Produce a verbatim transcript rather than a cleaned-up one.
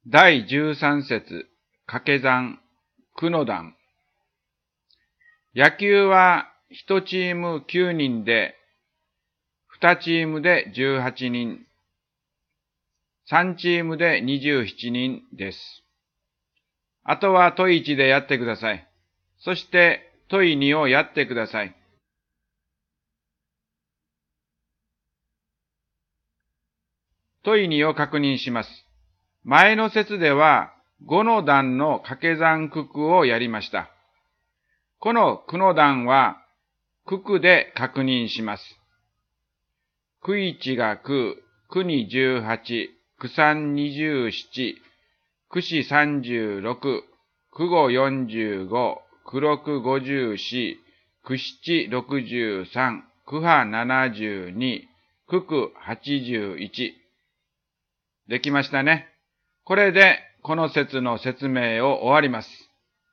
だいじゅうさん節、掛け算、九の段。野球はいちチームきゅうにんで、にチームでじゅうはちにん、さんチームでにじゅうななにんです。あとは問いちでやってください。そして問いにをやってください。問いにを確認します。前の節ではごの段の掛け算九九をやりました。この九の段は九九で確認します。九一が九、九二十八、九三二十七、九四三十六、九五四十五、九六五十四、九七六十三、九八七十二、九九八十一。できましたね。これでこの節の説明を終わります。